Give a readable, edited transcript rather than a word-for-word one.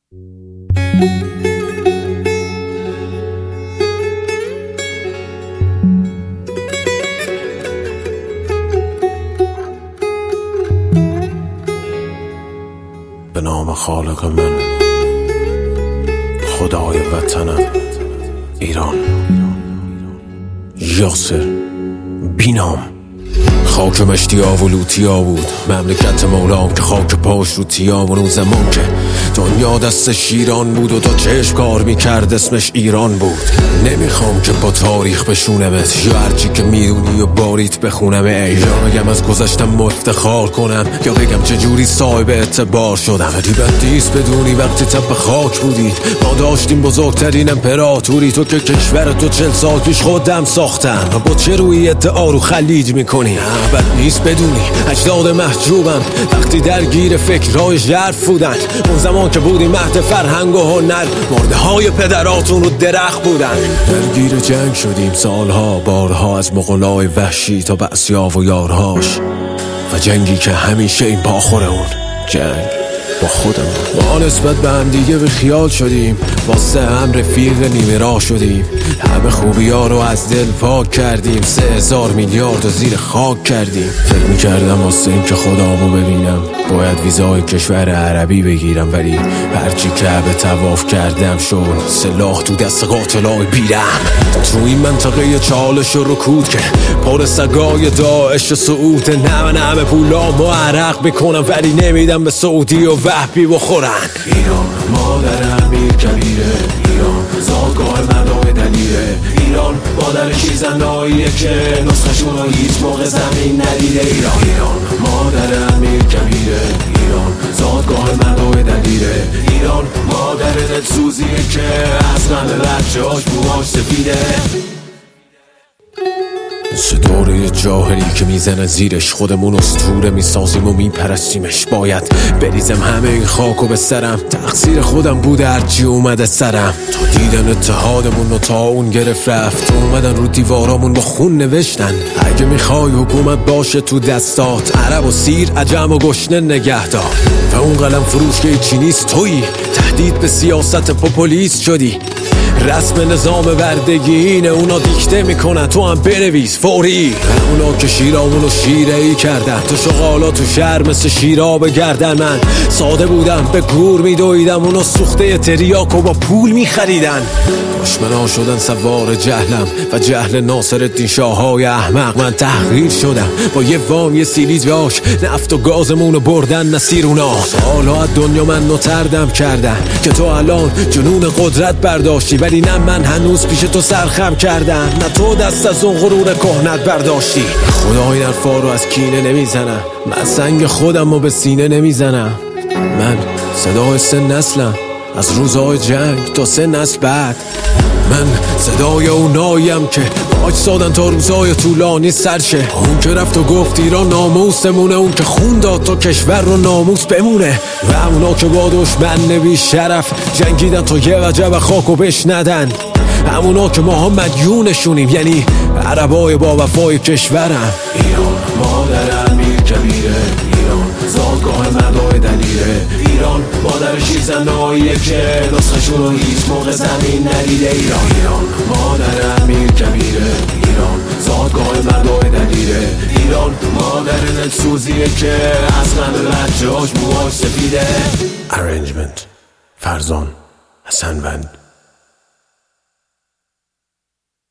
به نام خالق من، خدای وطنم ایران. یاسر بینام. خاک مشتیا و لوتیا بود مملکت مولام که خاک پاش رو تیام. اون زمان که دنیا دست شیران بود و تا چشم کار میکرد اسمش ایران بود. نمیخوام که با تاریخ بشونمت یا هرچی که میدونی و باریت بخونم، یا بگم از گذشتم افتخار کنم یا بگم چجوری صاحب اعتبار شدم. ولی بد نیست بدونی وقتی تب خاک بودی ما داشتیم بزرگترین امپراتوری. تو که کشور تو 40 سال پیش خودم ساختم و با چه روی ادعا رو خلیج میکنی؟ نه بد نیست بدونی اجداد محجوبم وقتی درگیر فکرهای ژرف بودن. اون زمان که بودی مهد فرهنگ و هنر، مرده های پدراتون رو درخت بودن. درگیر جنگ شدیم سالها بارها، از مغولای وحشی تا بعثیا و یارهاش، و جنگی که همیشه این پاخور اون جنگ با خودمون. ما نسبت به هم دیگه به خیال شدیم، واسه هم رفیق نیمه راه شدیم. همه خوبی ها رو از دل پاک کردیم، 3000 میلیارد رو زیر خاک کردیم. فکر میکردم واسه این که خدامو ببینم باید ویزای کشور عربی بگیرم، ولی هرچی کعبه طواف کردم شد سلاح تو دست قاتلای بیرم. تو این منطقه چالش و رکود که پر سگای داعش و سعود، همه پولامو عرق میکنم ولی نمیدم به سعودی و وحبی بخورن. ایران مادر امیر کبیره، ایران زادگاه مردای دلیره، ایران مادر شیرزناییه که نسخشون رو هیچ موقع زمین ندیده. ایران مادر امیر کبیره، ایران زادگاه مردای دلیره، ایران مادر دلسوزیه که از غم بچه هاش بوهاش سفیده. دوره جاهلی که میزنه زیرش خودمون اسطوره میسازیم و میپرستیمش. باید بریزم همه این خاکو به سرم، تقصیر خودم بوده هرچی اومده سرم. تا دیدن اتحادمون و تا اون گرفت رفت، اومدن رو دیوارامون با خون نوشتن اگه میخوای حکومت باشه تو دستات، عرب و سیر عجم و گشنه نگهدار. و اون قلم فروش که چی نیست تویی، تهدید به سیاست پوپولیست شدی. رسم نظام بردگی اینه، اونا دیکته میکنن تو هم بنویس فوری. اونا که شیرامونو شیره ای کردن، تو شغالا تو شهر مثل شیرا بگردن. من ساده بودم به گور میدویدم، اونا سوخته تریاکو با پول میخریدن. دشمنا شدن سوار جهلم و جهل ناصرالدین شاههای احمق. من تحقیر شدم با یه وام یه سیلی جاش، نفت و گازمونو بردن مسیر اونا. سالها از دنیا من نتردم کردن که تو الان جنون قدرت برداشتی، ولی نه من هنوز پیش تو سرخم کردم، نه تو دست از اون غرور کهنت برداشتی. خدا این حرفا رو از کینه نمیزنم، من سنگ خودم رو به سینه نمیزنم. من صدای 3 نسلم، از روزهای جنگ تا 3 نسل بعد. من صدای اوناییم که باج سادن تا روزای طولانی سرشه. اون که رفت و گفت ایران ناموسمونه، اون که خون داد تا کشور رو ناموس بمونه. و اونا که با دشمن بی شرف جنگیدن تا یه وجب خاکو بشندن. همونا که ماها مدیونشونیم، یعنی عربای با وفای کشورم. ایران مادر امیر کبیره، ایران زادگاه مردای دلیره، ایران مادر شیرزناییه که نسخشون رو هیچ موقع زمین ندیده. ایران مادر امیر کبیره، ایران زادگاه مردای دلیره، ایران مادر دلسوزیه که از غم بچه هاش بوهاش سفیده. Arrangement فرزان حسنوند.